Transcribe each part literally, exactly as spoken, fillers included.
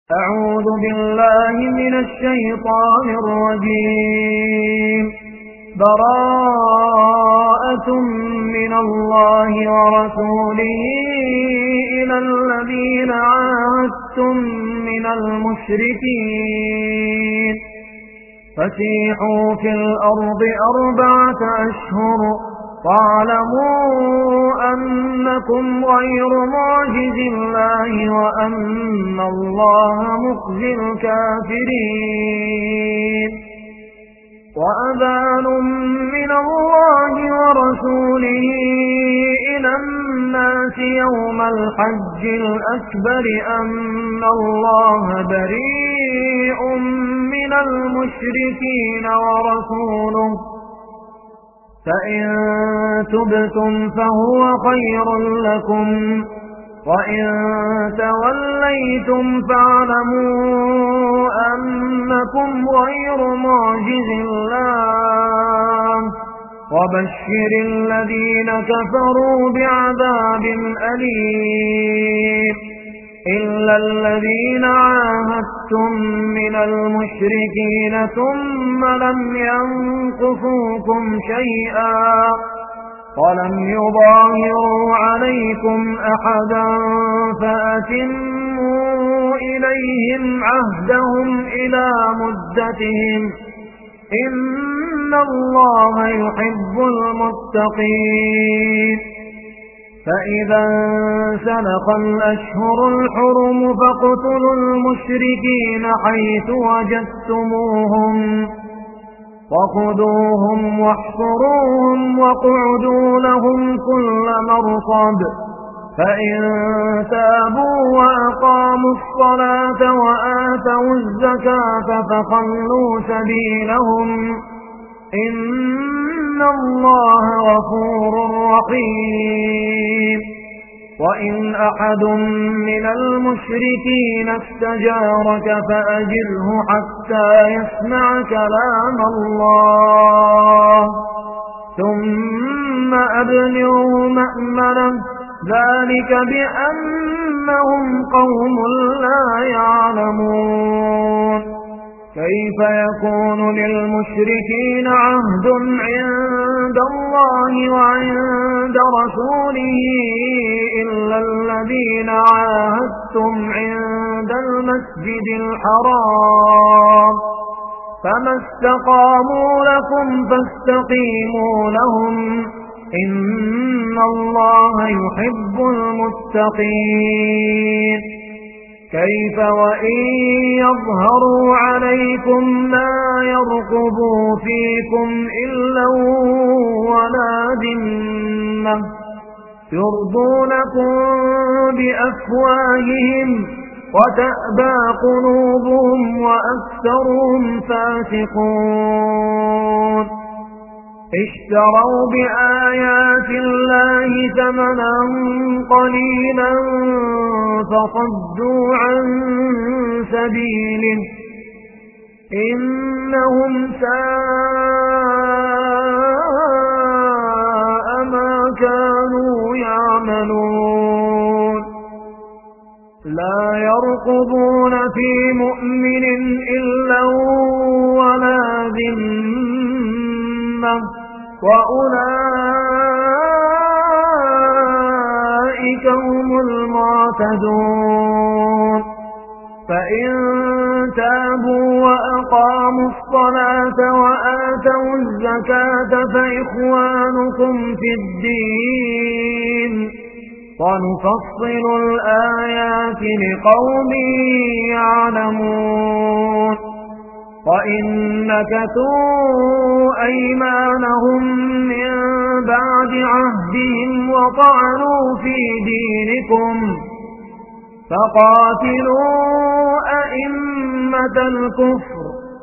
أعوذ بالله من الشيطان الرجيم. براءة من الله ورسوله إلى الذين عاهدتم من المشركين فسيحوا في الأرض أربعة أشهر واعلموا أنكم غير معجز الله وأن الله مخزي الكافرين. وأذان من الله ورسوله إلى الناس يوم الحج الأكبر أن الله بريء من المشركين ورسوله فإن تبتم فهو خير لكم وإن توليتم فاعلموا أنكم غير معجز الله وبشر الذين كفروا بعذاب أليم. إلا الذين عاهدتم من المشركين ثم لم ينقصوكم شيئا ولم يظاهروا عليكم أحدا فأتموا إليهم عهدهم إلى مدتهم إن الله يحب المتقين. فإذا انسلخ الأشهر الحرم فاقتلوا المشركين حيث وجدتموهم وخذوهم واحصروهم واقعدوا لهم كل مرصد فإن تابوا وأقاموا الصلاة وآتوا الزكاة فخلوا سبيلهم إن الله غفور رحيم. وإن أحد من المشركين استجارك فأجره حتى يسمع كلام الله ثم أبلغه مأمنه ذلك بأنهم قوم لا يعلمون. كيف يكون للمشركين عهد عند الله وعند رسوله إلا الذين عاهدتم عند المسجد الحرام فما استقاموا لكم فاستقيموا لهم إن الله يحب المتقين. كيف وإن يظهروا عليكم لا يرقبوا فيكم إلا ولا ذمة يرضونكم بأفواههم وتأبى قلوبهم وأكثرهم فاسقون. اشتروا بآيات الله ثمنا قليلا فصدوا عن سبيله إنهم ساء ما كانوا يعملون. لا يرقبون في مؤمن إلا ولا ذمة وأولئك هم المعتدون. فإن تابوا وأقاموا الصلاة وآتوا الزكاة فإخوانكم في الدين ونفصل الآيات لقوم يعلمون. وإن نكثوا أيمانهم من بعد عهدهم وطعنوا في دينكم فقاتلوا أئمة الكفر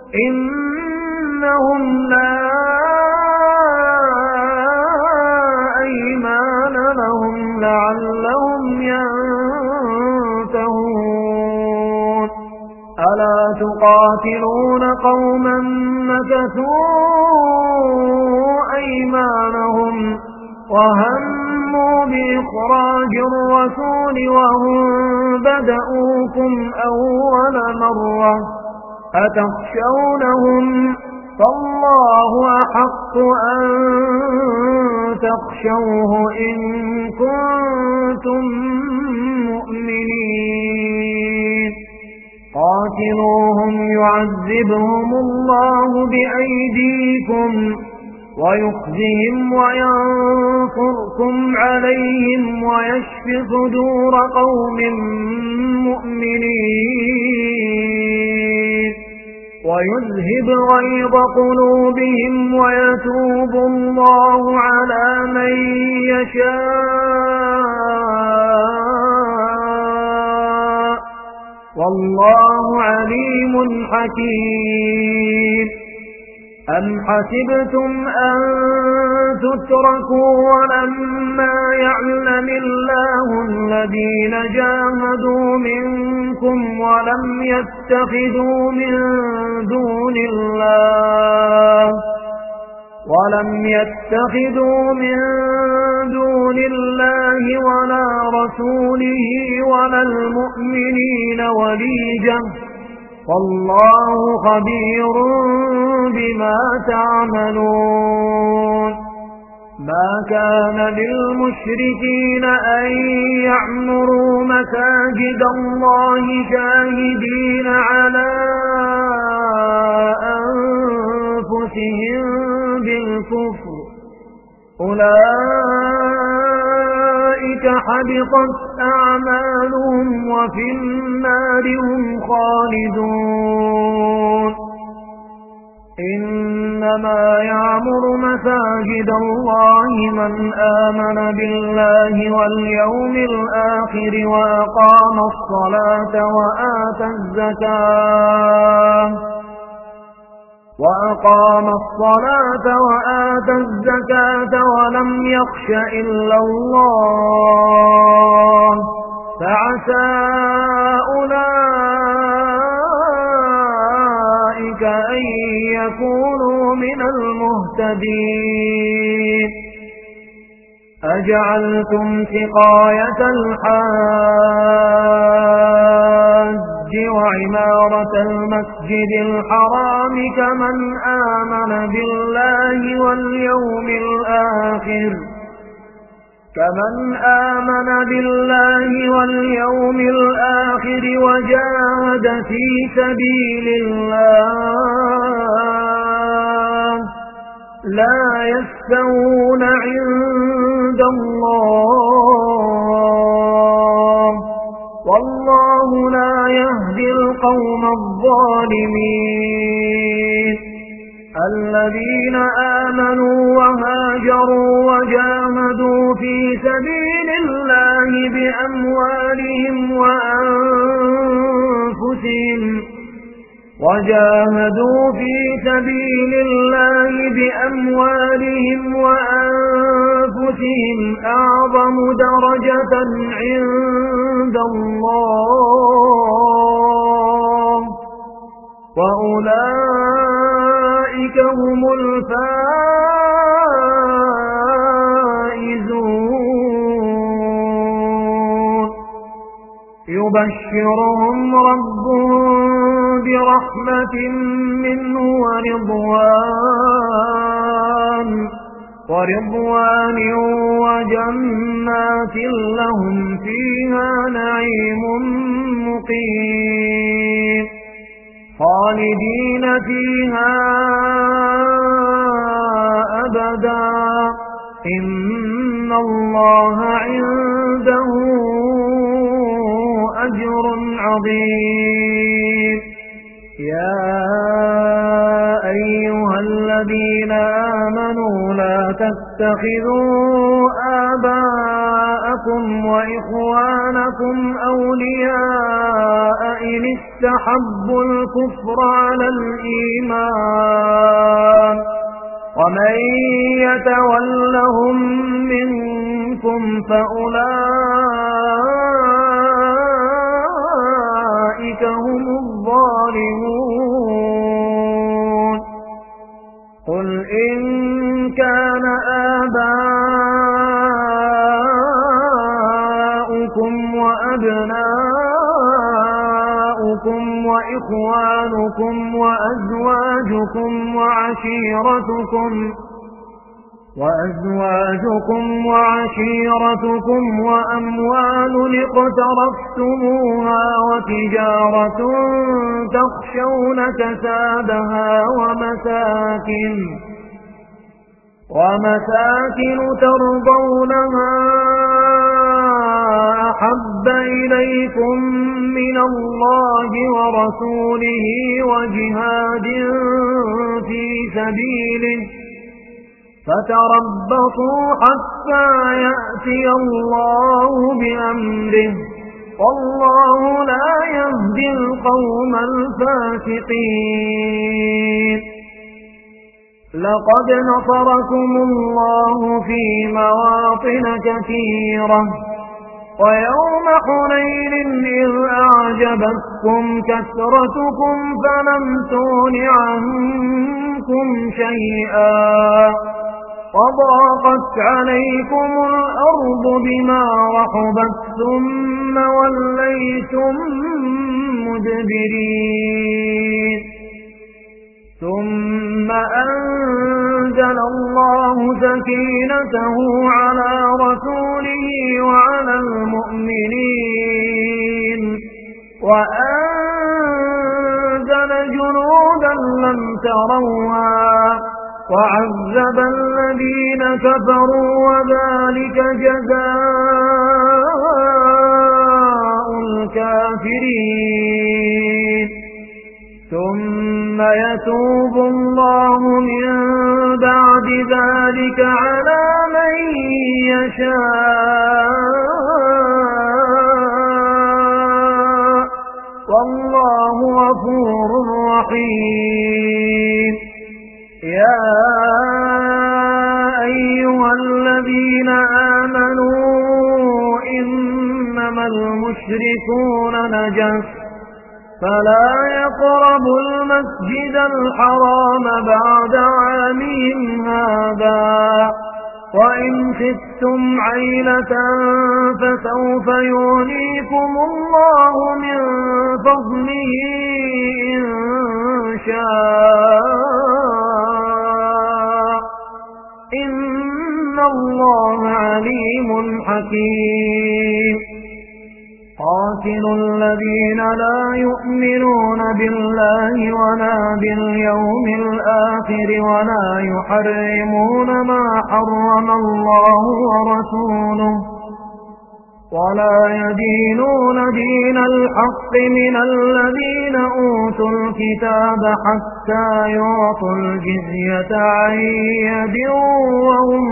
إنهم لا أيمان لهم لعلهم ينتهون. ألا تقاتلون قوما نكثوا أيمانهم وهموا هموا بإخراج الرسول وهم بدؤوكم أول مرة أتخشونهم فالله أحق أن تخشوه إن كنتم مؤمنين قاتلوهم يعذبهم الله بأيديكم ويخزهم وينصركم عليهم ويشف صدور قوم مؤمنين ويذهب غيظ قلوبهم ويتوب الله على من يشاء والله عليم حكيم أم حسبتم أن تتركوا ولما يعلم الله الذين جاهدوا منكم ولم يتخذوا من دون الله ولم يتخذوا من دون الله ولا رسوله ولا المؤمنين وليجا والله خبير بما تعملون ما كان للمشركين أن يعمروا مساجد الله شاهدين على أنفسهم بالكفر أولئك حبطت أعمالهم وفي النار هم خالدون إنما يعمر مساجد الله من آمن بالله واليوم الآخر وأقام الصلاة وآتى الزكاة وأقام الصلاة وآتى الزكاة ولم يخش إلا الله فعسى أولئك أن يكونوا من المهتدين أجعلتم سقاية الحاج وعمارة المسجد الحرام كمن آمن بالله واليوم الآخر كمن آمن بالله واليوم الآخر وجاهد في سبيل الله لا يستوون عند الله والله لا يهدي القوم الظالمين الذين آمنوا وهاجروا وجاهدوا في سبيل الله بأموالهم وأنفسهم وجاهدوا في سبيل الله بأموالهم وأنفسهم أعظم درجة عند الله وأولئك هم الفائزون يبشرهم ربهم برحمة منه ورضوان ورضوان وجنات لهم فيها نعيم مقيم خالدين فيها أبدا إن الله عنده أجر عظيم يا أيها الذين آمنوا لا تتخذوا آباءكم وإخوانكم أولياء إن استحبوا الكفر على الإيمان ومن يتولهم منكم فأولئك هم الظالمون قل إن كان آباؤكم آباؤكم وإخوانكم وأزواجكم وعشيرتكم وأزواجكم وعشيرتكم وأموال اقترفتموها وتجارة تخشون كسادها ومساكن ومساكن ترضونها أحب إليكم من الله ورسوله وجهاد في سبيله فتربصوا حتى يأتي الله بأمره والله لا يهدي القوم الفاسقين. لقد نصركم الله في مواطن كثيرة ويوم حنين إذ أعجبتكم كثرتكم فلم تغن عنكم شيئا وضاقت عليكم الأرض بما رحبت ثم وليتم مدبرين ثم أنزل الله سكينته على رسوله وعلى المؤمنين وأنزل جنودا لم تروها وعذب الذين كفروا وذلك جزاء الكافرين. ثم يتوب الله من بعد ذلك على من يشاء والله غفور رحيم. يا أيها الذين آمنوا إنما المشركون نجس فلا يقربوا المسجد الحرام بعد عامهم هذا وإن خفتم عيلة فسوف يغنيكم الله من فضله إن شاء إن الله عليم حكيم. قاتلوا الذين لا يؤمنون بالله ولا باليوم الآخر ولا يحرمون ما حرم الله ورسوله ولا يدينون دين الحق من الذين أوتوا الكتاب حتى يعطوا الجزية عن يد وهم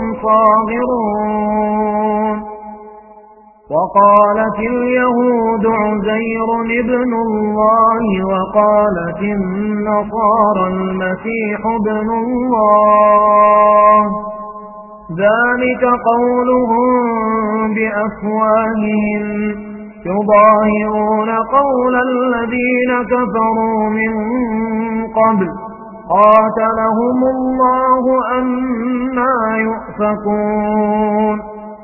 صاغرون. وقالت اليهود عزير ابن الله وقالت النصارى المسيح ابن الله ذلك قولهم بأفواههم يضاهئون قول الذين كفروا من قبل قاتلهم الله أنى يؤفكون.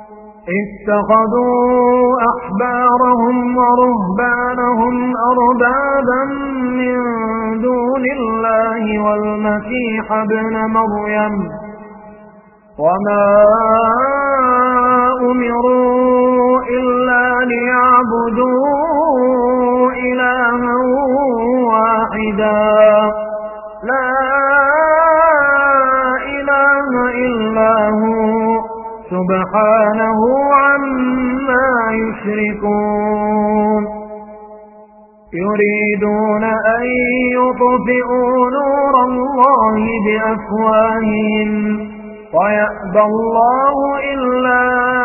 اتخذوا أحبارهم ورهبانهم أربابا من دون الله والمسيح ابن مريم وما أمروا إلا ليعبدوا إلها واحدا لا إله إلا هو سبحانه عما يشركون. يريدون أن يطفئوا نور الله بأفواههم ويأبى الله إلا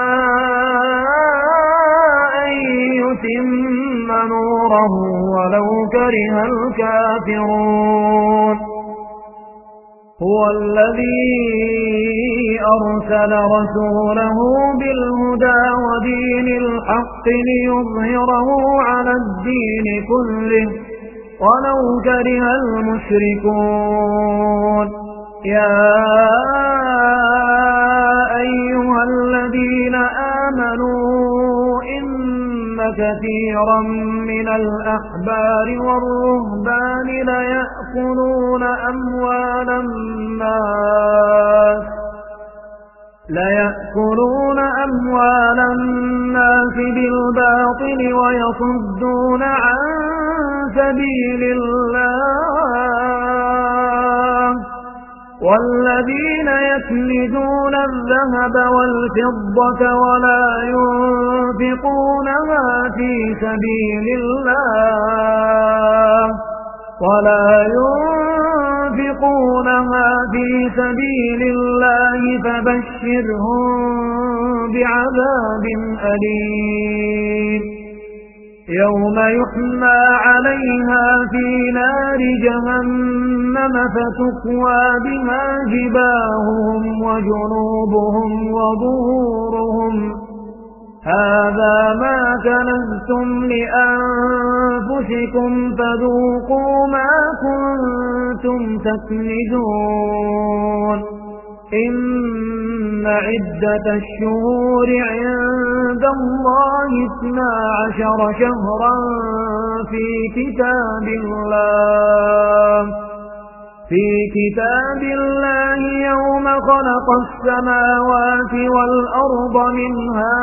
أن يتم نوره ولو كره الكافرون. هو الذي أرسل رسوله بالهدى ودين الحق ليظهره على الدين كله ولو كره المشركون. يا أيها الذين آمنوا إن كثيرا من الأحبار والرهبان ليأكلون أموال الناس ليأكلون أموال الناس بالباطل ويصدون عن سبيل الله والذين يكنزون الذهب والفضة ولا ينفقونها في سبيل الله ولا ينفقونها في سبيل الله فبشرهم بعذاب أليم يوم يحمى عليها في نار جهنم فتكوى بها جباههم وجنوبهم وظهورهم هذا ما كنزتم لأنفسكم فذوقوا ما كنتم تكنزون إن عدة الشهور عند الله اثنا عشر شهرا في كتاب الله في كتاب الله يوم خلق السماوات والأرض منها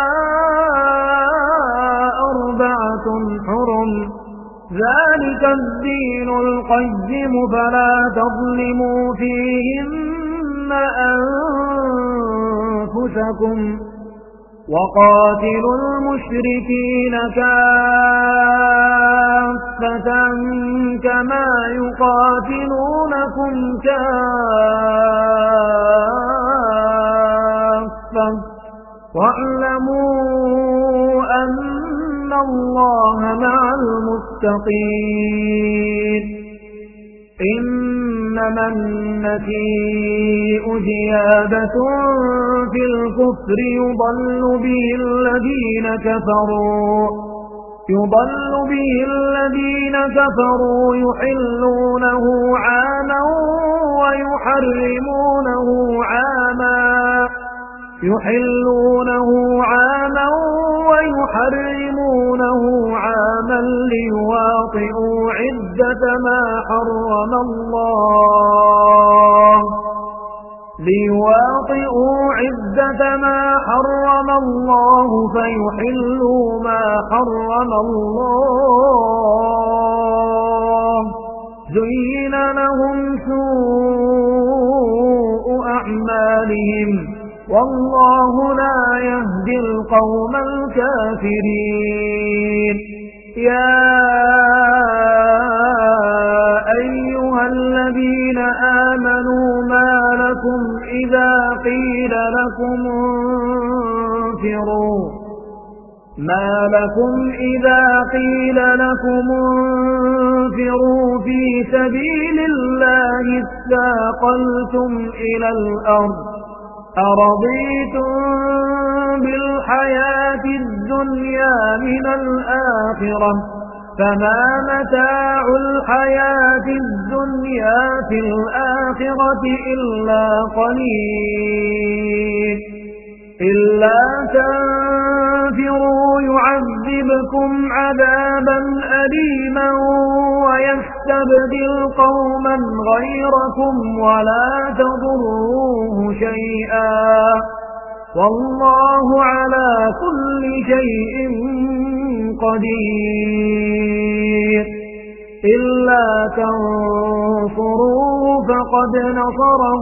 أربعة حرم ذلك الدين القيم فلا تظلموا فيهن أنفسكم وقاتلوا المشركين كافة كما يقاتلونكم كافة واعلموا أن الله مع المتقين إنما النسيء زيادة في الكفر يضل به الذين كفروا يضل به الذين كفروا يحلونه عاما ويحرمونه عاما يحلونه عاما ويحرمونه عاما ليواطئوا عدة ما حرم الله ليواطئوا عدة ما حرم الله فيحلوا ما حرم الله زين لهم سوء أعمالهم والله لا يهدي القوم الكافرين يا أيها الذين آمنوا ما لكم إذا قيل لكم انفروا ما لكم إذا قيل لكم انفروا في سبيل الله اثاقلتم إلى الأرض أرضيتم بالحياة الدنيا من الآخرة فما متاع الحياة الدنيا في الآخرة إلا قليل إلا تنفروا يعذبكم عذابا أليما ويستبدل قوما غيركم ولا تضروه شيئا والله على كل شيء قدير إلا تنصروه فقد نصره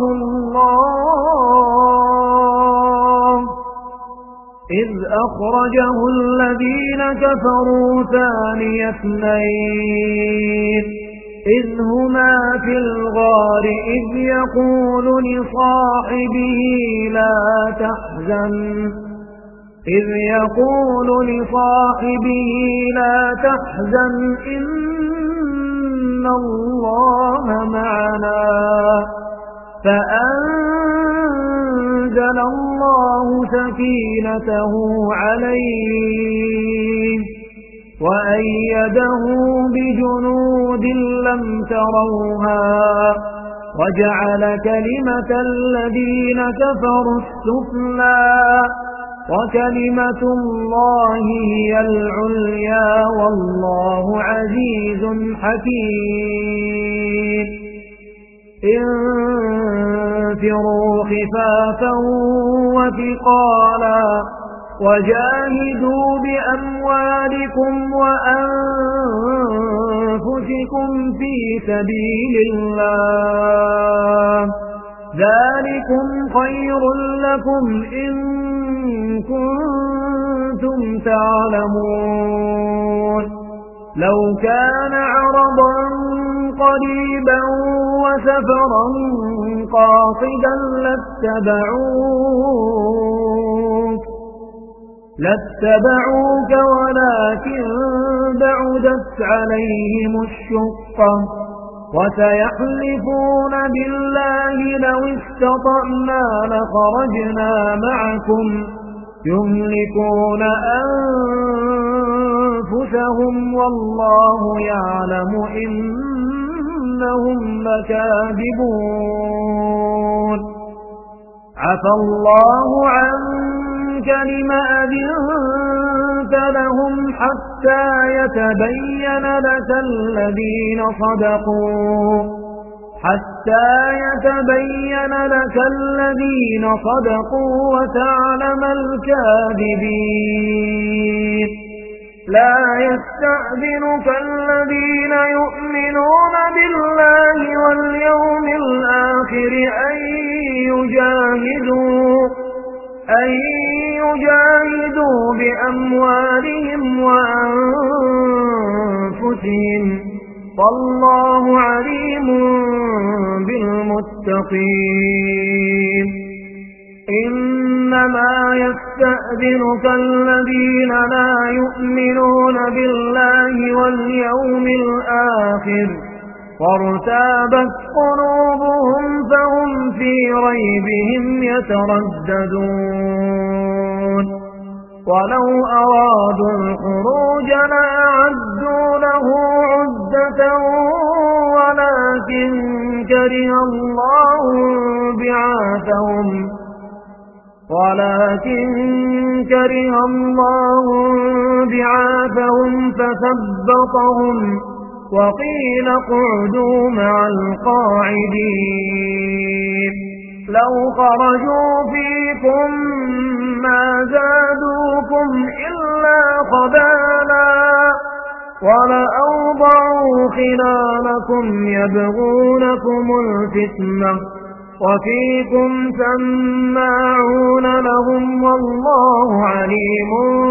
الله إذ أخرجه الذين كفروا ثاني اثنين إذ هما في الغار إذ يقول لصاحبه لا تحزن إذ يقول لصاحبه لا تحزن إن الله معنا فأنزل الله سكينته عليه وأيده بجنود لم تروها وجعل كلمة الذين كفروا السفلى وكلمة الله هي العليا والله عزيز حكيم انفروا خفافا وثقالا وجاهدوا بأموالكم وأنفسكم في سبيل الله ذلكم خير لكم إن كنتم تعلمون لو كان عرضا قريبا وسفرا قاصدا لاتبعوك لاتبعوك ولكن بعدت عليهم الشقة وسيحلفون بالله لو استطعنا لخرجنا معكم يملكون أنفسهم والله يعلم إنهم لكاذبون عفى الله عنك لم أذنت لهم حتى يتبين لك الذين صدقوا حتى يتبين لك الذين صدقوا وتعلم الكاذبين لا يستأذنك الذين يؤمنون بالله واليوم الآخر أن يجاهدوا أن يجاهدوا بأموالهم وأنفسهم والله عليم بالمتقين إنما يستأذنك الذين لا يؤمنون بالله واليوم الآخر وارتابت قلوبهم فهم في ريبهم يترددون ولو أرادوا الخروج لأعدوا له عدة ولكن كره الله بعاثهم ولكن كره الله بعاثهم فثبطهم وقيل اقعدوا مع القاعدين لو خرجوا فيكم ما زادوكم إلا خبالا ولأوضعوا خلالكم يبغونكم الفتنة وفيكم سماعون لهم والله عليم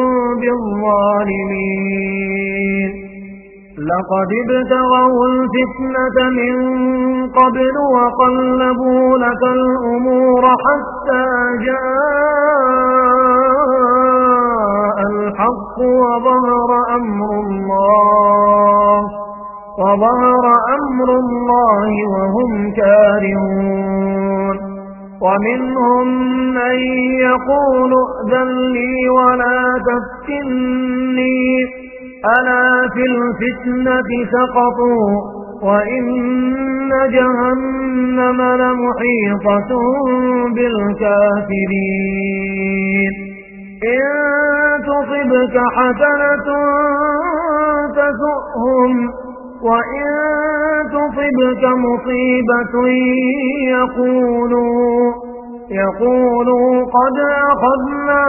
بالظالمين لقد ابتغوا الفتنة من قبل وقلبوا لك الأمور حتى جاء الحق وظهر أمر الله وظهر أمر الله وهم كارهون ومنهم من يقول ائذن لي ولا تفتني ألا في الفتنة سقطوا وإن جهنم لمحيطة بالكافرين إن تصبك حسنة تسؤهم وإن تصبك مصيبة يقولوا يقولوا قد أخذنا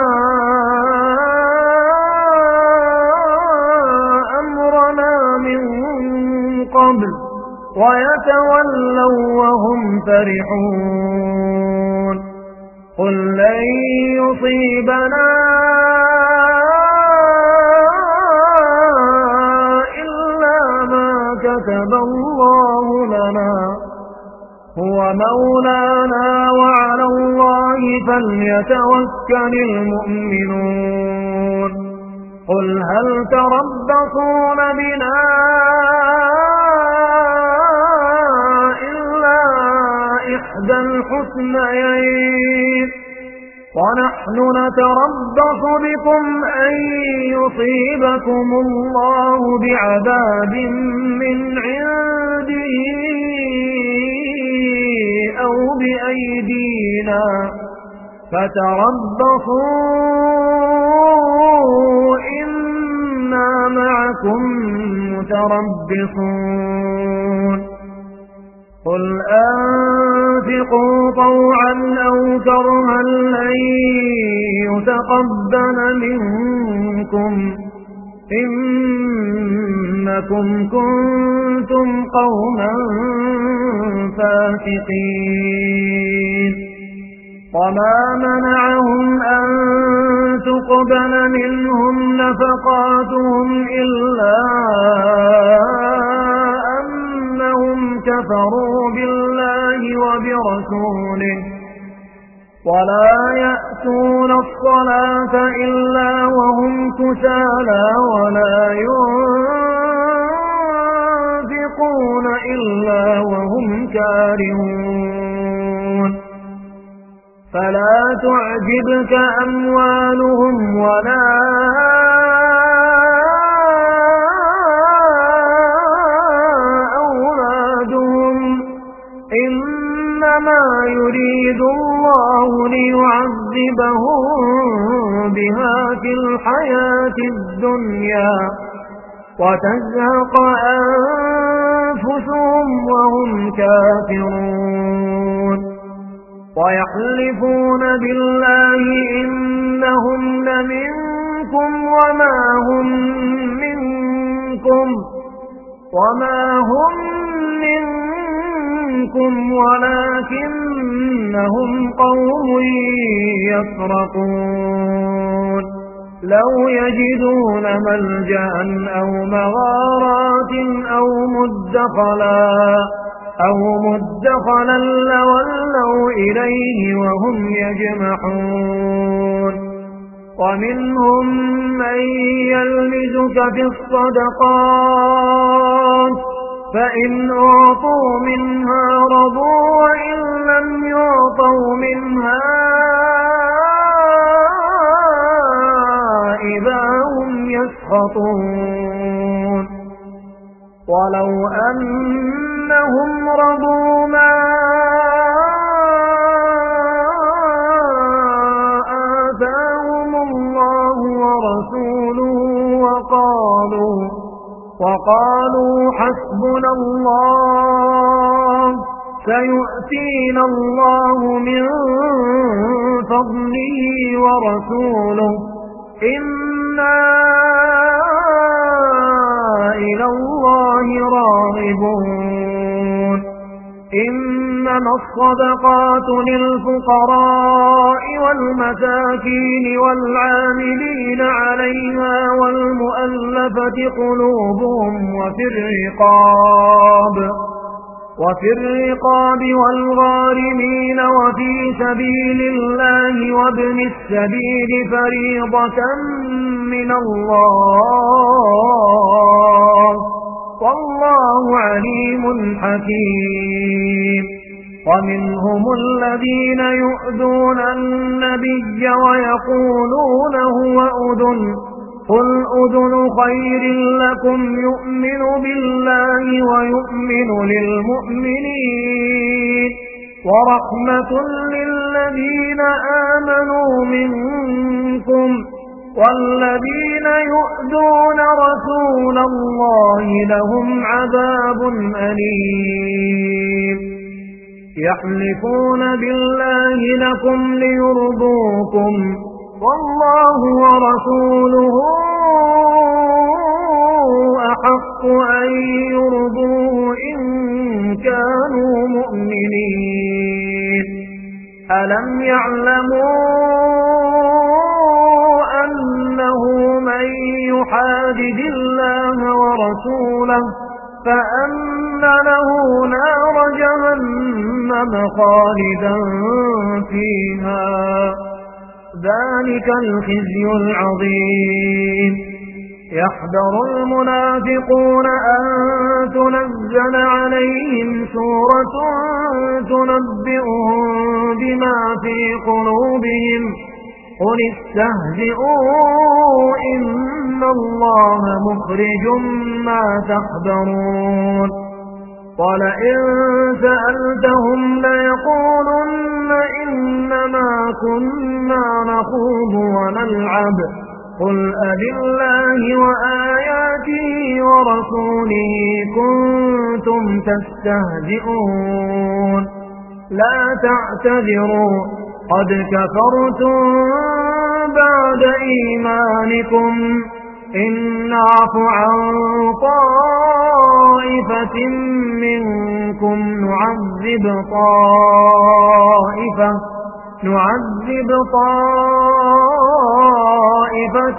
من قبل ويتولوا وهم فرحون قل لن يصيبنا إلا ما كتب الله لنا هو مولانا وعلى الله فليتوكل المؤمنون قل هل تربصون بنا إلا إحدى الحسنيين ونحن نتربص بكم أن يصيبكم الله بعذاب من عنده أو بأيدينا فتربصوا إنا معكم متربصون قل أنفقوا طوعا أو كرها لن يتقبل منكم إنكم كنتم قوما فاسقين وما منعهم أن تقبل منهم نفقاتهم إلا أنهم كفروا بالله وبرسوله ولا يأتون الصلاة إلا وهم كسالى ولا ينفقون إلا وهم كارهون فلا تعجبك أموالهم ولا أولادهم إنما يريد الله ليعذبهم بها في الحياة الدنيا وتزهق أنفسهم وهم كافرون ويحلفون بالله إنهم لمنكم وما هم منكم وما هم منكم ولكنهم قوم يفرقون لو يجدون ملجأ أو مغارات أو مدخلا أو مدخلا لولوا إليه وهم يجمحون ومنهم من يلمزك في الصدقات فإن أعطوا منها رضوا وإن لم يعطوا منها إذا هم يسخطون ولو أنهم رضوا ما آتاهم الله ورسوله وقالوا وقالوا حسبنا الله سيؤتينا الله من فضله ورسوله إنا إلى الله راغبون إنما الصدقات للفقراء والمساكين والعاملين عليها والمؤلفة قلوبهم وفي الرقاب وفي الرقاب والغارمين وفي سبيل الله وابن السبيل فريضة من الله والله عليم حكيم ومنهم الذين يؤذون النبي ويقولون هو أذن قل أذن خير لكم يؤمن بالله ويؤمن للمؤمنين ورحمة للذين آمنوا منكم والذين يؤذون رسول الله لهم عذاب أليم يحلفون بالله لكم ليرضوكم والله ورسوله أحق أن يرضوه إن كانوا مؤمنين ألم يعلموا أنه من يحادد الله ورسوله فأن له نار جهنم خالدا فيها ذلك الخزي العظيم يحذر المنافقون أن تنزل عليهم سورة تنبئهم بما في قلوبهم قل استهزئوا إن الله مخرج ما تحذرون ولئن سألتهم ليقولن إنما كنا نخوض ونلعب قل أبالله وآياته ورسوله كنتم تستهزئون لا تعتذروا قد كفرتم بعد إيمانكم إن نعف عن طائفة منكم نعذب طائفة نعذب طائفة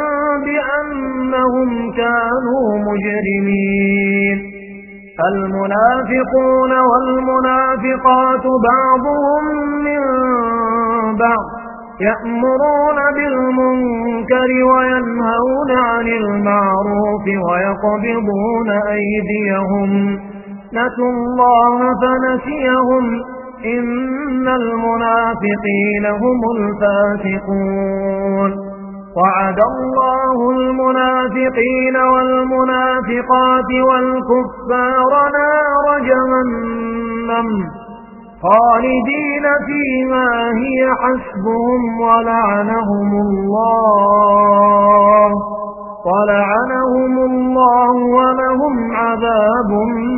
بأنهم كانوا مجرمين المنافقون والمنافقات بعضهم من بعض يأمرون بالمنكر وينهون عن المعروف ويقبضون أيديهم نسوا الله فنسيهم إن المنافقين هم الفاسقون وعد الله المنافقين والمنافقات والكفار نار جهنم خالدين فيما هي حسبهم ولعنهم الله ولعنهم الله ولهم عذاب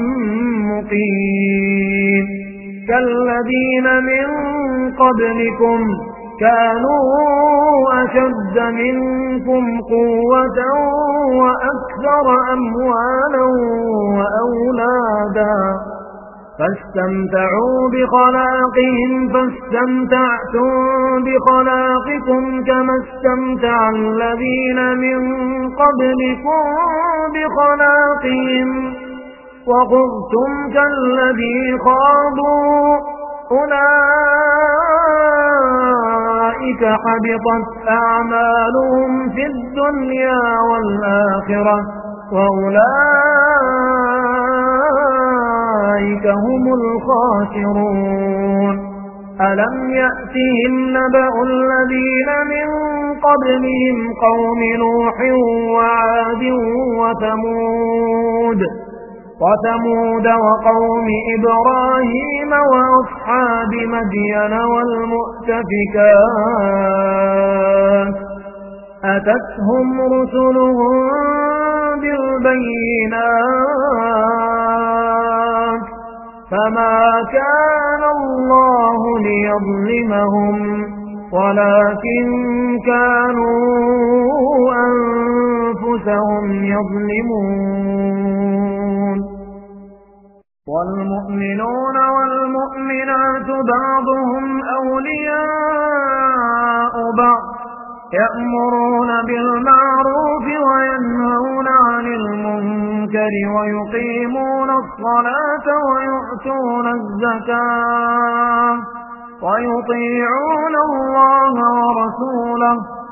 مقيم كالذين من قبلكم كانوا أشد منكم قوة وأكثر أموالا وأولادا فاستمتعوا بخلاقهم فاستمتعتم بخلاقكم كما استمتع الذين من قبلكم بخلاقهم وخذتم كالذي خاضوا أولئك حبطت أعمالهم في الدنيا والآخرة وأولئك هم الخاسرون ألم يأتهم نبأ الذين من قبلهم قوم نوح وعاد وثمود وثمود وقوم إبراهيم وأصحاب مدين والمؤتفكات أتتهم رسلهم بالبينات فما كان الله ليظلمهم ولكن كانوا أنفسهم يظلمون والمؤمنون والمؤمنات بعضهم أولياء بعض يأمرون بالمعروف وينهون عن المنكر ويقيمون الصلاة ويؤتون الزكاة ويطيعون الله ورسوله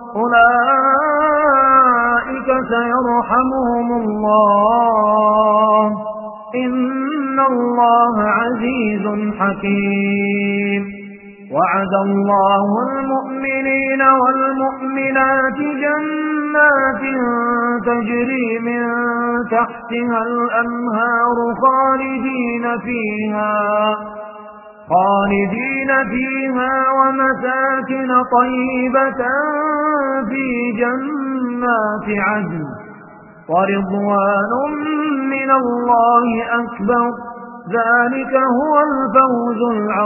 أولئك سيرحمهم الله إن الله عزيز حكيم وعد الله المؤمنين والمؤمنات جنات تجري من تحتها الأنهار خالدين فيها خالدين فيها ومساكن طيبة في جنات عدن ورضوان من الله أكبر ذلك هو الفوز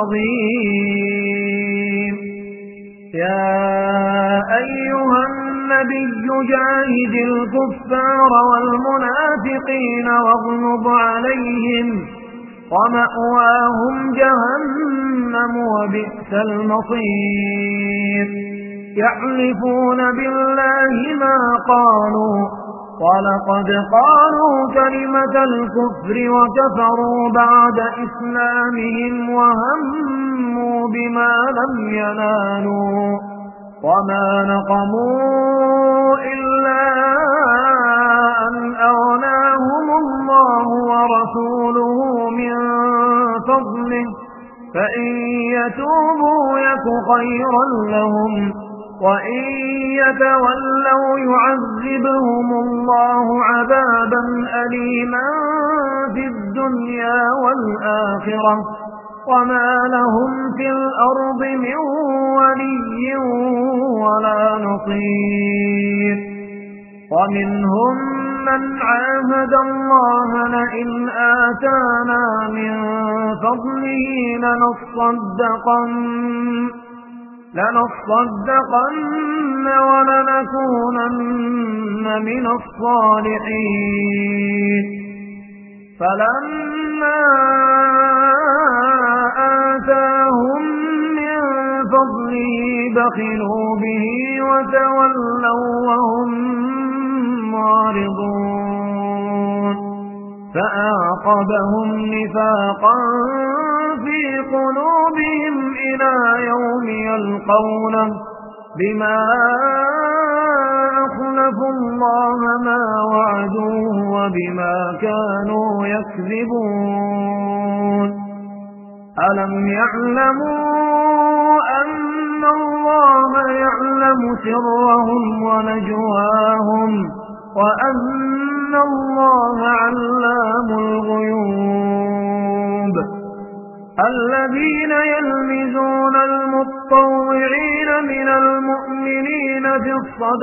العظيم يا أيها النبي جاهد الكفار والمنافقين واغلظ عليهم ومأواهم جهنم وبئس المصير يحلفون بالله ما قالوا ولقد قالوا كلمة الكفر وكفروا بعد إسلامهم وهموا بما لم ينالوا وما نقموا إلا أن أغناهم الله ورسوله من فضله فإن يتوبوا يك خيرا لهم وإن يتولوا يعذبهم الله عذابا أليما في الدنيا والآخرة وما لهم في الأرض من ولي ولا نصير ومنهم من عاهد الله لئن آتانا من فضله لنصدقن لنصدقن ولنكونن من الصالحين فلما آتاهم من فضله بخلوا به وتولوا وهم معرضون فأعقبهم نفاقا في قلوبهم إلى يوم يلقونه بما أخلفوا الله ما وعدوه وبما كانوا يكذبون ألم يعلموا أن الله يعلم سرهم ونجواهم وأن الله علام الغيوب الذين يلمزون المتطوعين من المؤمنين في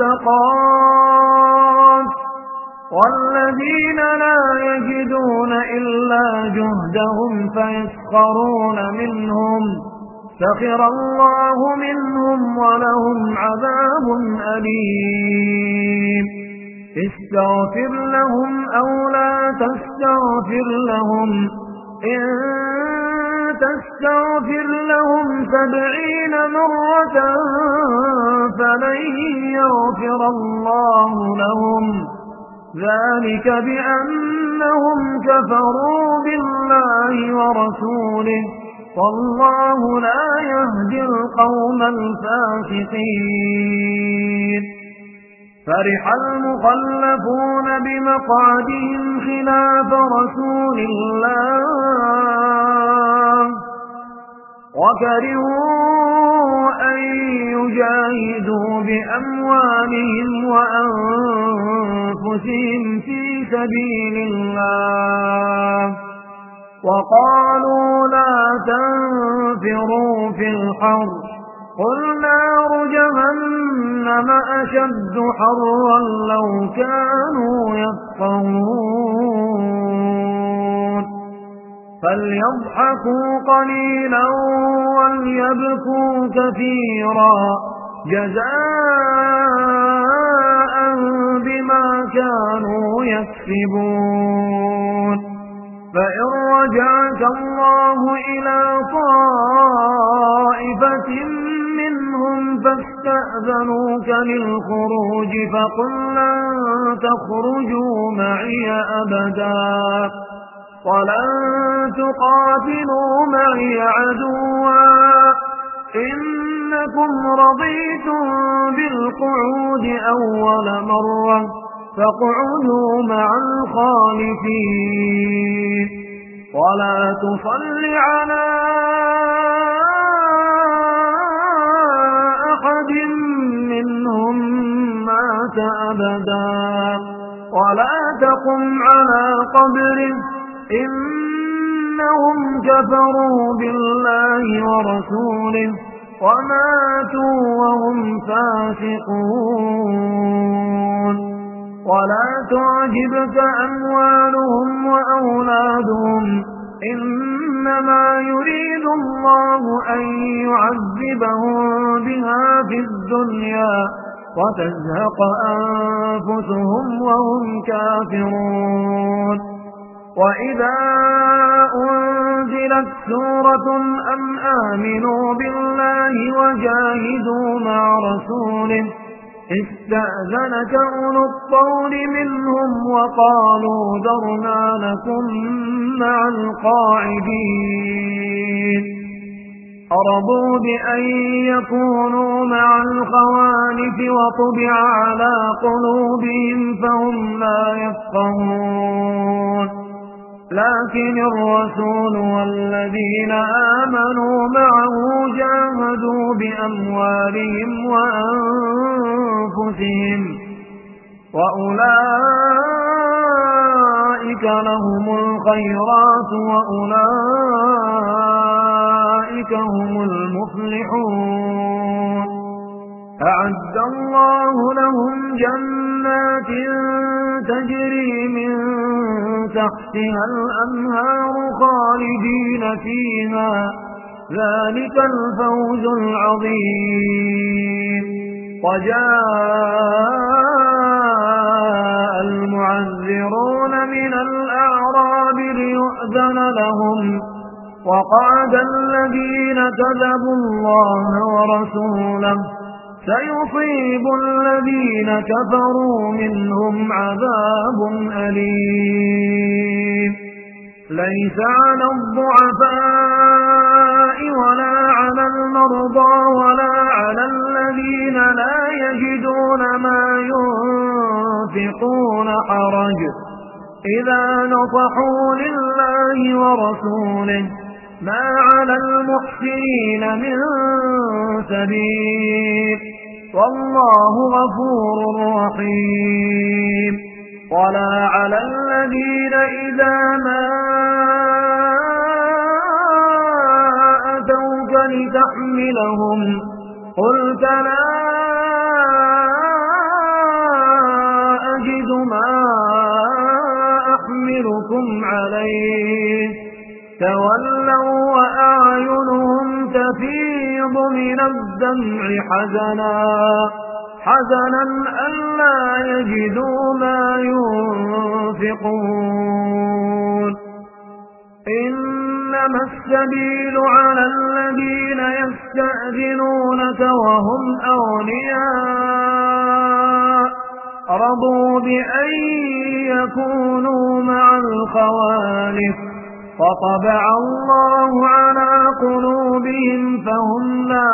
الصدقات والذين لا يجدون إلا جهدهم فيسخرون منهم سخر الله منهم ولهم عذاب أليم استغفر لهم أو لا تستغفر لهم إن تستغفر لهم سبعين مرة فلن يغفر الله لهم ذلك بأنهم كفروا بالله ورسوله والله لا يهدي القوم الفاسقين فرح المخلفون بمقعدهم خلاف رسول الله وكرهوا أن يجاهدوا بأموالهم وأنفسهم في سبيل الله وقالوا لا تنفروا في الحر قل نار جهنم أشد حرا لو كانوا يفقهون فليضحكوا قليلا وليبكوا كثيرا جزاء بما كانوا يكسبون فإن رجعك الله إلى طائفة منهم فاستأذنوك للخروج فقل لن تخرجوا معي أبدا ولن تقاتلوا معي عدوا إنكم رضيتم بالقعود أول مرة فاقعدوا مع الخالفين ولا تصل على أحد منهم مات أبدا ولا تقم على قبره إنهم كفروا بالله ورسوله وماتوا وهم فاسقون ولا تعجبك أموالهم وأولادهم إنما يريد الله أن يعذبهم بها في الدنيا وتزهق أنفسهم وهم كافرون وإذا أنزلت سورة أن آمنوا بالله وجاهدوا مع رسوله استأذنك أولو الطول منهم وقالوا ذرنا لكم مع القاعدين أرضوا بأن يكونوا مع الخوالف وطبع على قلوبهم فهم لا يفقهون لكن الرسول والذين آمنوا معه جاهدوا بأموالهم وأنفسهم وأولئك لهم الخيرات وأولئك أولئك هم المفلحون أعد الله لهم جنات تجري من تحتها الأنهار خالدين فيها ذلك الفوز العظيم وجاء المعذرون من الأعراب ليؤذن لهم وقعد الذين كذبوا الله ورسوله سيصيب الذين كفروا منهم عذاب أليم ليس على الضعفاء ولا على المرضى ولا على الذين لا يجدون ما ينفقون حرج إذا نصحوا لله ورسوله ما على المحسنين من سبيل والله غفور رحيم ولا على الذين إذا ما أتوك لتحملهم قلت لا أجد ما أحملكم عليه تولوا وأعينهم تفيض من الدمع حزنا حزنا ألا يجدوا ما ينفقون إنما السبيل على الذين يستأذنونك وهم أغنياء رضوا بأن يكونوا مع الخوالف وطبع الله على قلوبهم فهم لا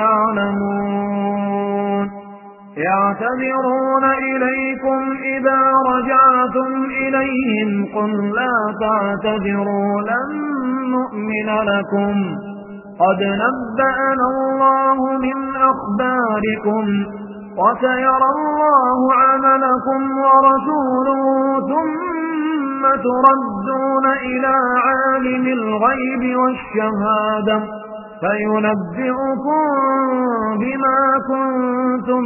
يعلمون يعتذرون إليكم إذا رجعتم إليهم قل لا تعتذروا لن نؤمن لكم قد نبأنا الله من أخباركم وسيرى الله عملكم ورسوله ثم تردون إلى عالم الغيب والشهادة فينبئكم بما كنتم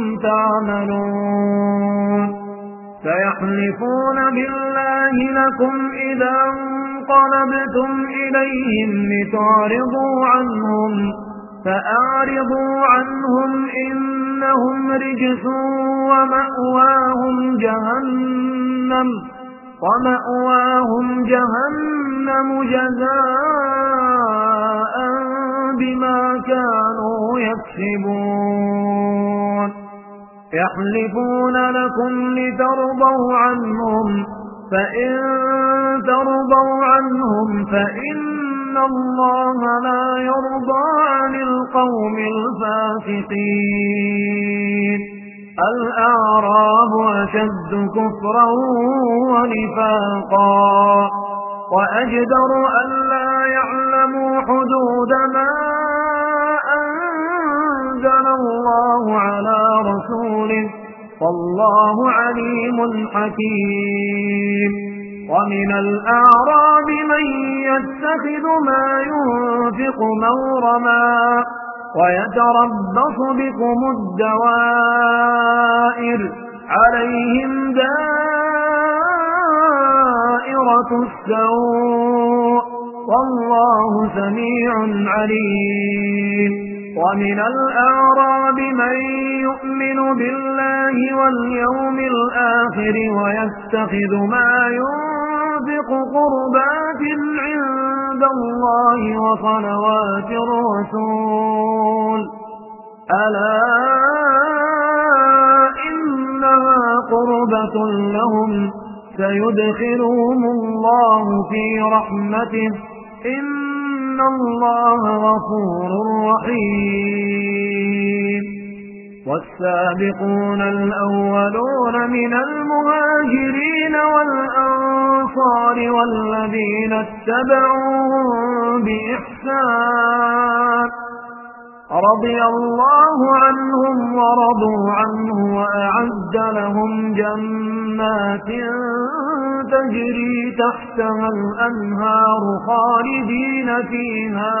تعملون سيحلفون بالله لكم إذا انقلبتم إليهم لتعرضوا عنهم فأعرضوا عنهم إنهم رجس ومأواهم جهنم ومأواهم جهنم جزاء بما كانوا يكسبون يحلفون لكم لترضوا عنهم فإن ترضوا عنهم فإن الله لا يرضى عن القوم الفاسقين الأعراب أشد كفرا ونفاقا وأجدر ألا يعلموا حدود ما أنزل الله على رسوله والله عليم حكيم ومن الأعراب من يتخذ ما ينفق مغرما ويتربص بكم الدوائر عليهم دائرة السوء والله سميع عليم ومن الأعراب من يؤمن بالله واليوم الآخر ويتخذ ما ينفق قربات عند الله وصلوات الرسول ألا إنها قربة لهم سيدخلهم الله في رحمته إن الله غفور رحيم والسابقون الأولون من المهاجرين والأنصار والذين اتبعوهم بإحسان رضي الله عنهم ورضوا عنه وأعد لهم جنات تجري تحتها الأنهار خالدين فيها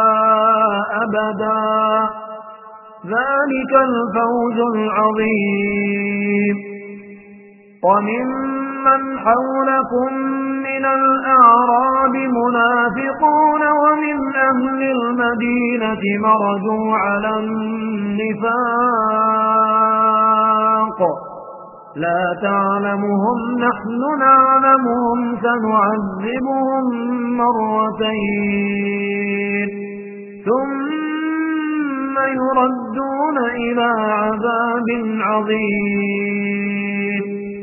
أبدا ذلك الفوز العظيم. وممن حولكم من الأعراب منافقون ومن أهل المدينة مردوا على النفاق لا تعلمهم نحن نعلمهم سنعذبهم مرتين ثم يردون إلى عذاب عظيم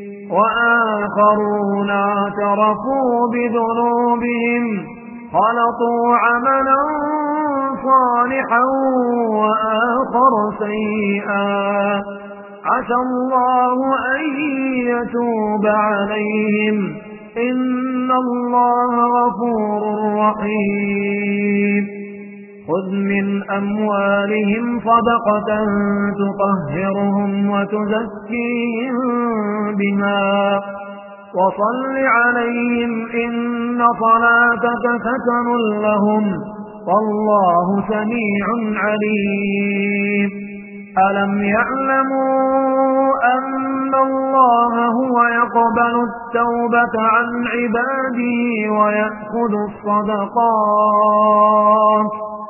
وآخرون اعترفوا بذنوبهم خلطوا عملا صالحا وآخر سيئا عسى الله أن يتوب عليهم إن الله غفور رحيم. خذ من أموالهم صدقة تطهرهم وتزكيهم بها وصل عليهم إن صلاتك سكن لهم والله سميع عليم. ألم يعلموا أن الله هو يقبل التوبة عن عباده ويأخذ الصدقات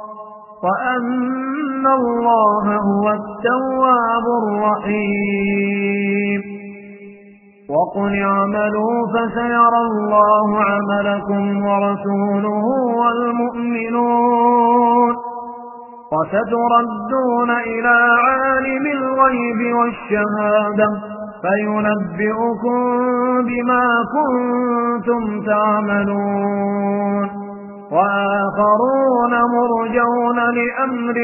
وأن الله هو التواب الرحيم. وقل اعملوا فسيرى الله عملكم ورسوله والمؤمنون وستردون إلى عالم الغيب والشهادة فينبئكم بما كنتم تعملون. وآخرون مرجون لأمر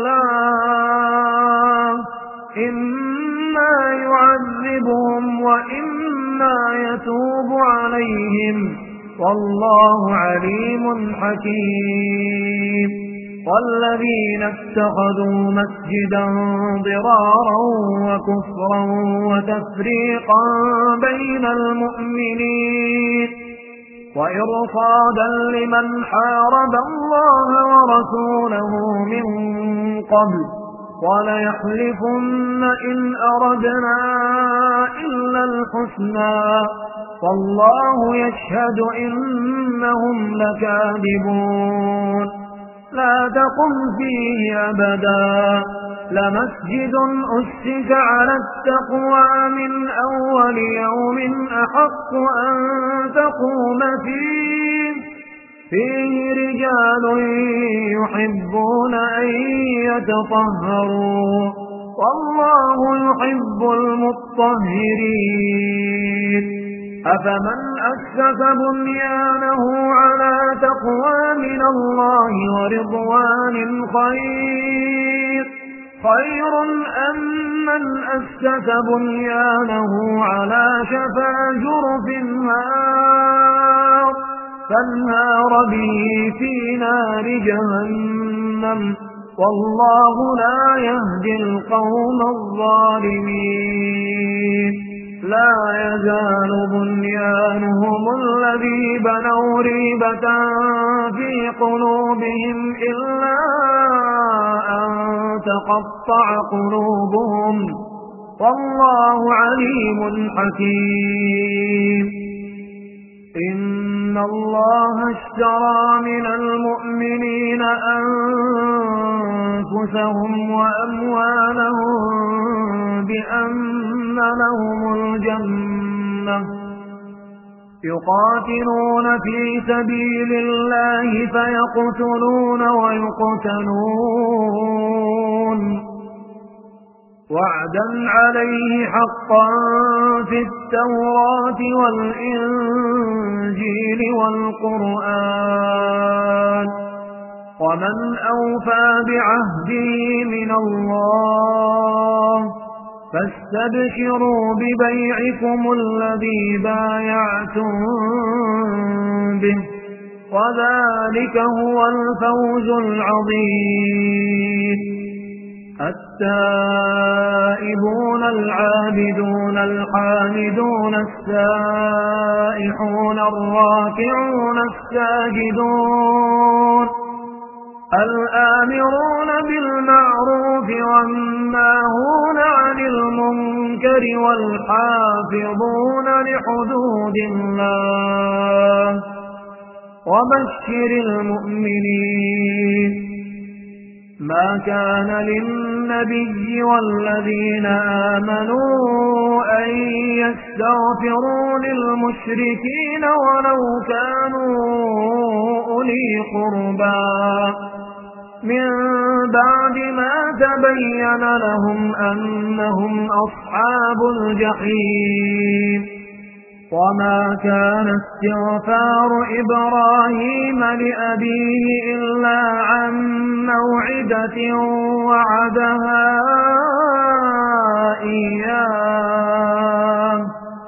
الله إما يعذبهم وإما يتوب عليهم والله عليم حكيم. والذين اتخذوا مسجدا ضرارا وكفرا وتفريقا بين المؤمنين وإرصادا لمن حارب الله ورسوله من قبل وليحلفن إن أردنا إلا الحسنى والله يشهد إنهم لكاذبون. لا تقم فيه أبدا لمسجد أسس على التقوى من أول يوم أحق أن تقوم فيه فيه رجال يحبون أن يتطهروا والله يحب المطهرين. أفمن أسس بنيانه على تقوى من الله ورضوان خير خير أم من أسس بنيانه على شفا جرف النار فانهار به في نار جهنم والله لا يهدي القوم الظالمين. لا يزال بنيانهم الذي بنوا ريبة في قلوبهم إلا أن تقطع قلوبهم والله عليم حكيم. إن الله اشترى من المؤمنين أنفسهم وأموالهم بأن لهم الجنة يقاتلون في سبيل الله فيقتلون ويقتلون وعدا عليه حقا في التوراة والإنجيل والقرآن ومن أوفى بعهده من الله فاستبشروا ببيعكم الذي بايعتم به وذلك هو الفوز العظيم. التائبون العابدون الحامدون السائحون الراكعون الساجدون الآمرون بالمعروف والناهون عن المنكر والحافظون لحدود الله وبشر المؤمنين ما كان للنبي والذين آمنوا أن يستغفروا للمشركين ولو كانوا أولي قربى من بعد ما تبين لهم أنهم أصحاب الجحيم وما كان استغفار إبراهيم لأبيه إلا عن موعدة وعدها إياه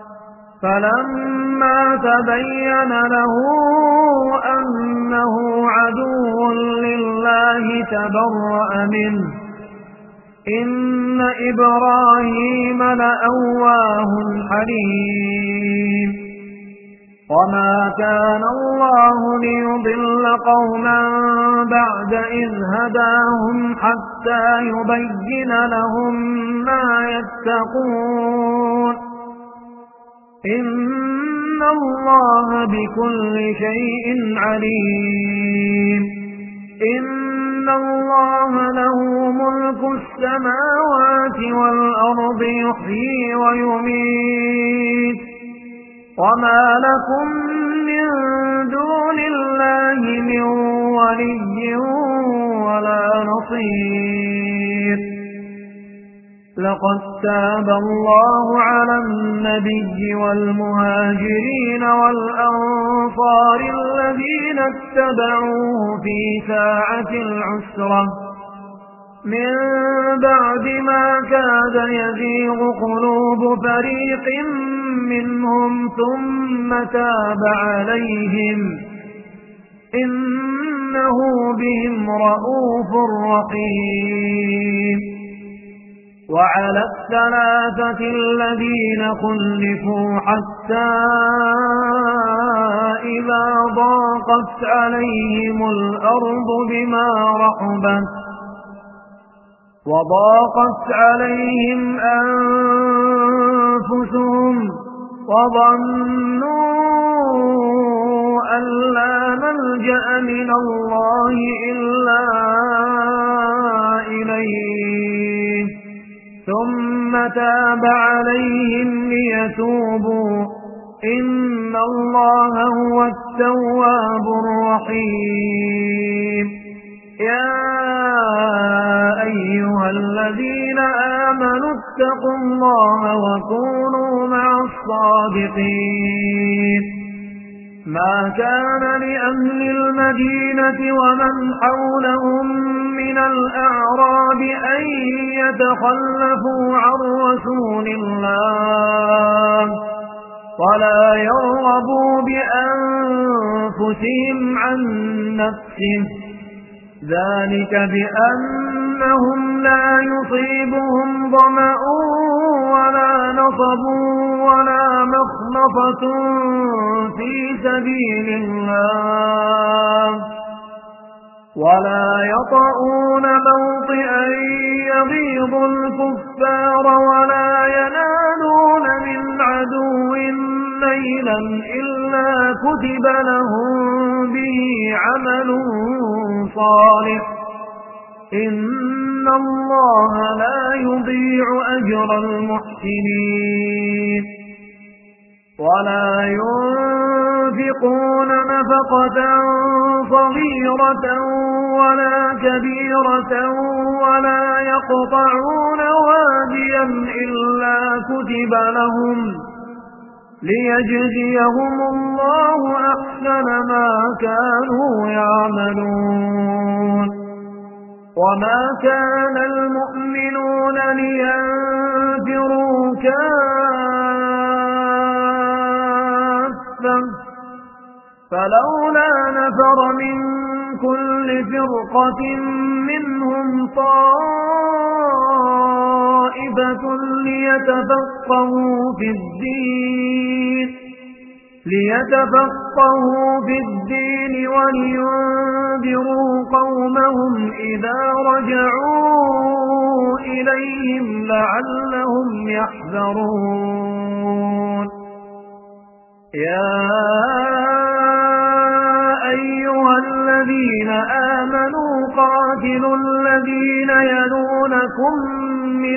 فلما تبين له أنه عدو لله تبرأ منه إن إبراهيم لأواه حليم وما كان الله ليضل قوما بعد إذ هداهم حتى يبين لهم ما يتقون إن الله بكل شيء عليم إن الله له ملك السماوات والأرض يحيي ويميت وما لكم من دون الله من ولي ولا نصير لقد تاب الله على النبي والمهاجرين والأنصار الذين اتبعوه في ساعة العسرة من بعد ما كاد يزيغ قلوب فريق منهم ثم تاب عليهم إنه بهم رءوف رحيم وعلى الثلاثة الذين خلفوا حتى إذا ضاقت عليهم الأرض بما رحبت وضاقت عليهم أنفسهم وظنوا أن لا ملجأ من الله إلا إليه ثم تاب عليهم ليتوبوا إن الله هو التواب الرحيم يا أيها الذين آمنوا اتقوا الله وكونوا مع الصادقين ما كان لأهل المدينة ومن حولهم من الأعراب أن يتخلفوا عن رسول الله ولا يرغبوا بأنفسهم عن نفسه ذلك بأنهم لا يصيبهم ظمأ ولا نصب ولا مخمصة في سبيل الله ولا يطؤون موطئا يغيظ الكفار ولا ينالون من عدو نيلا إلا كتب لهم به عمل صالح إن الله لا يضيع أجر المحسنين ولا ينفقون نفقة صغيرة ولا كبيرة ولا يقطعون واديا إلا كتب لهم ليجزيهم الله أحسن ما كانوا يعملون وما كان المؤمنون لينفروا كافة فلولا نفر من كل فرقة منهم طائفة ليتفقهوا في الدين ليتفقهوا في الدين ولينذروا قومهم إذا رجعوا إليهم لعلهم يحذرون يا أيها الذين آمنوا قاتلوا الذين يلونكم من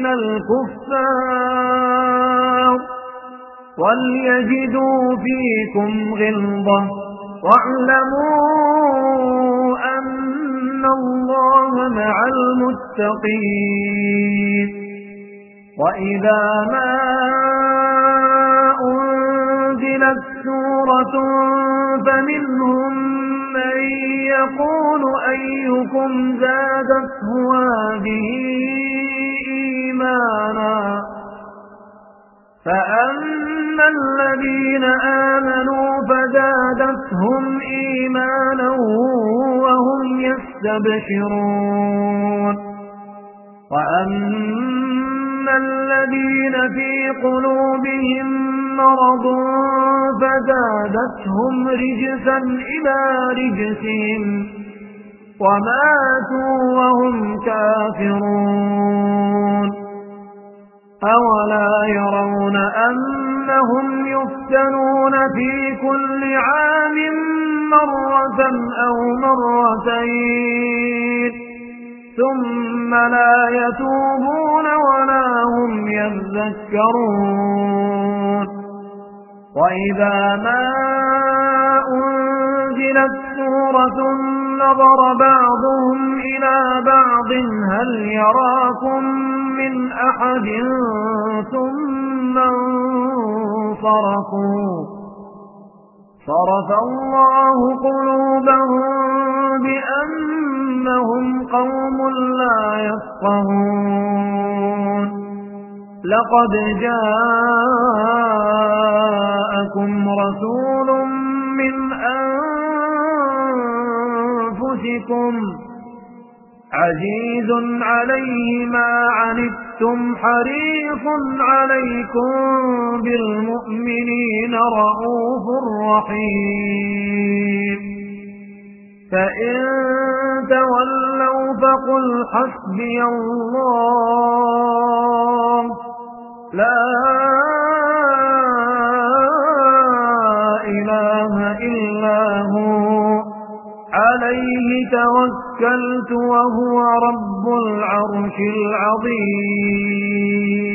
الكفار وليجدوا فيكم غلظة واعلموا أن الله مع المتقين وإذا ما أنزلت سورة فمنهم من يقول أيكم زادته هذه إيمانا فأما الذين آمنوا فزادتهم إيمانا وهم يستبشرون وأما الذين في قلوبهم مرض فزادتهم رجسا إلى رجسهم وماتوا وهم كافرون أولا يرون أنهم يفتنون في كل عام مرة أو مرتين ثم لا يتوبون ولا هم يذكرون وإذا ما أنزلت سورة نظر بعضهم إلى بعض هل يراكم من أحد ثم انصرفوا صرف الله قلوبهم بأنهم قوم لا يفقهون لقد جاءكم رسول من أنفسكم عزيز عليه ما عنتم حريص عليكم بالمؤمنين رؤوف رحيم فإن تولوا فقل حسبي الله لا إله إلا هو عليه توكلت وهو رب العرش العظيم